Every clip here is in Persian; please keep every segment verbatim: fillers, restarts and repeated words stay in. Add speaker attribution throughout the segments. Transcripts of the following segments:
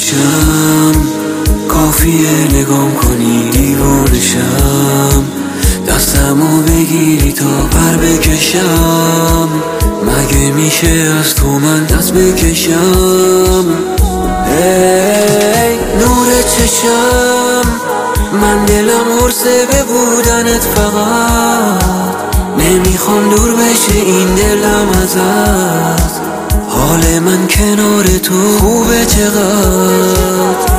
Speaker 1: بشم، کافیه نگام کنی دیوانشم، دستمو بگیری تا پر بکشم. مگه میشه از تو من دست بکشم؟ ای نور چشم، من دلم حرصه به بودنت فقط، نمیخوام دور بشه این دلم ازت. حال من کنار تو خوبه چقدر،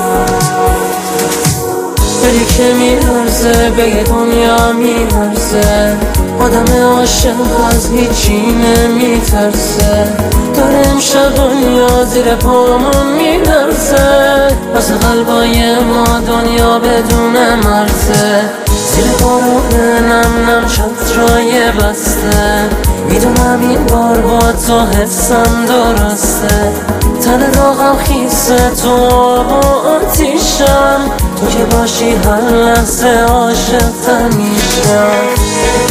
Speaker 2: دلی که میلرزه به یه دنیا میلرزه، آدم عاشق از هیچی نمیترسه. داره امشب دنیا زیر پامون میلرزه، واسه قلبای ما دنیا بدون مرزه. زیر بارون نم نم چترای بسته، میدونم این بار با تو حسم درسته. تن داغم خیسه تو آب و آتیشم، تو که باشی هر لحظه عاشق‌تر میشم.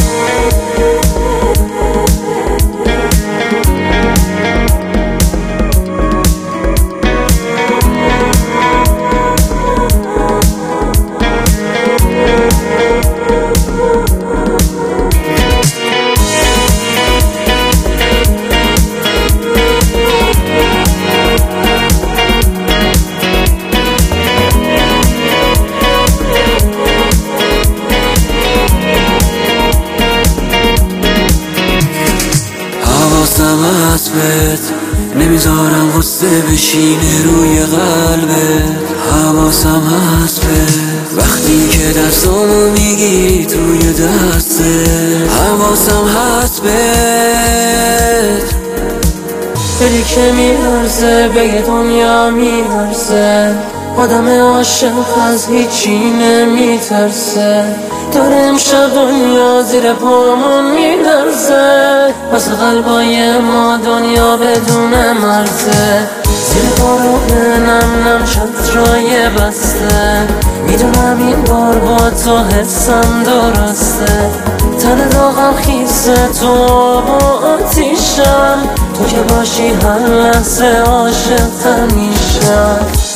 Speaker 1: حواسم هست بهت، نمیذارم غصه بشینه روی قلبت. حواسم هست بهت، وقتی که دستامو میگیری توی دستت. حواسم هست بهت،
Speaker 2: دلی که میلرزه به یه دنیا میلرزه، آدم عاشق از هیچی نمیترسه. داره امشب دنیا زیر پامون میلرزه، واسه قلبای ما دنیا بدون مرزه. زیر بارون نم نم چترای بسته، میدونم این بار با تو حسم درسته. تن داغم خیسه تو آب و آتیشم، تو که باشی هر لحظه عاشق‌تر میشم.